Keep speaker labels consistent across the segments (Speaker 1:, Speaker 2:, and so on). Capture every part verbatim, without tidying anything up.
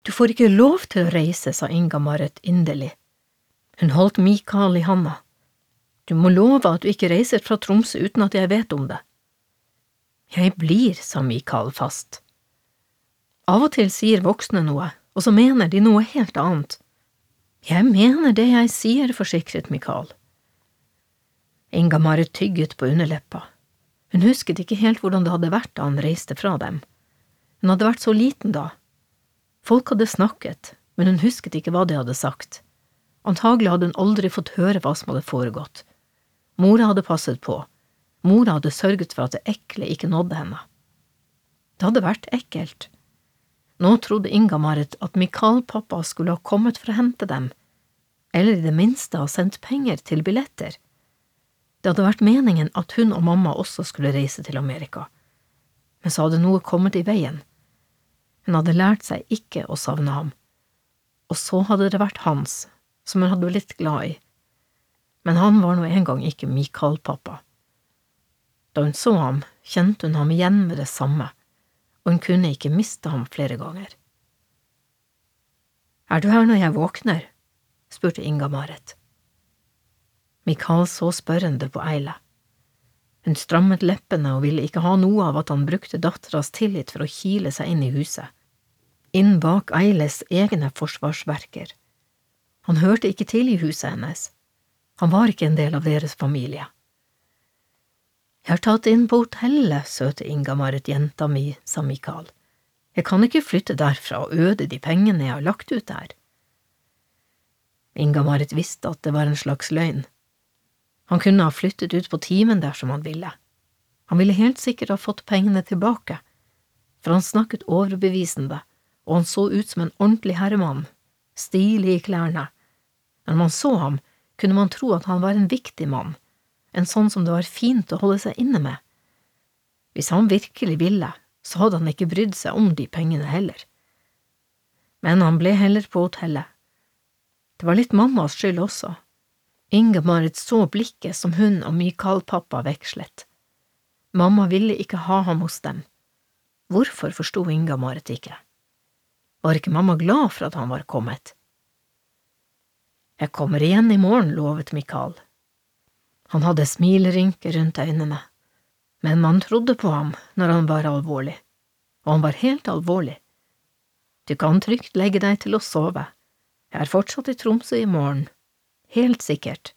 Speaker 1: Du får ikke lov til å reise, sa Inga-Marit inderlig. Hun holdt Mikael i handa. Du må love at du ikke reiser fra Tromsø uten at jeg vet om det. Jeg blir, sa Mikael fast. Av og til sier voksne noe, og så mener de noe helt annet. Jeg mener det jeg sier, forsikret Mikael. Inga-Marit tygget på underleppa. Hun husket ikke helt hvordan det hadde vært da han reiste fra dem. Hun hadde vært så liten da. Folk hadde snakket, men hun husket ikke hva de hadde sagt. Antagelig hadde hun aldri fått høre hva som hadde foregått. Mora hadde passet på. Mora hadde sørget for at det ekle ikke nådde henne. Det hadde vært ekkelt. Nå trodde Inga-Marit at Mikael-pappa skulle ha kommet for å hente dem, eller i det minste ha sendt penger til billetter. Det hadde vært meningen at hun og mamma også skulle reise til Amerika, men så hadde noe kommet i veien. Hun hadde lært seg ikke å savne ham, og så hadde det vært Hans, som hun hadde blitt glad i. Men han var nå en gang ikke Mikael-pappa. Da hun så ham, kjente hun ham igjen med det samme, og hun kunne ikke miste ham flere ganger. Er du her når jeg våkner? Spurte Inga-Marit. Mikael så spørrende på Eile. Hun strammet leppene og ville ikke ha noe av at han brukte datteras tillit for å kile seg inn i huset, inn bak Eiles egne forsvarsverker. Han hørte ikke til i huset hennes. Han var ikke en del av deres familie. Jeg har tatt inn på hotellet, søte Inga-Marit, jenta mi, sa Mikael. Jeg kan ikke flytte derfra og øde de pengene jeg har lagt ut der. Inga-Marit visste at det var en slags løgn. Han kunne ha flyttet ut på timen dersom han ville. Han ville helt sikkert ha fått pengene tilbake, for han snakket overbevisende, og han så ut som en ordentlig herremann, stilig i klærne. Når man så ham, kunne man tro at han var en viktig mann, en sånn som det var fint å holde seg inne med. Hvis han virkelig ville, så hadde han ikke brydd seg om de pengene heller. Men han ble heller på hotellet. Det var litt mammas skyld også. Inga-Marit så blikket som hun og Mikael-pappa vekslet. Mamma ville ikke ha ham hos dem. Hvorfor forstod Inga-Marit ikke? Var ikke mamma glad for at han var kommet? Jeg kommer igjen i morgen, lovet Mikael. Han hadde smilerynker rundt øynene, men man trodde på ham når han var alvorlig, og han var helt alvorlig. Du kan trygt legge deg til å sove. Jeg er fortsatt i Tromsø i morgen. Helt sikkert.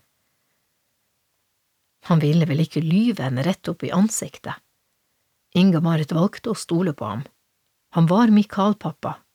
Speaker 1: Han ville vel ikke lyve henne rett opp i ansiktet. Inga-Marit valgte å stole på ham. Han var Mikael-pappa,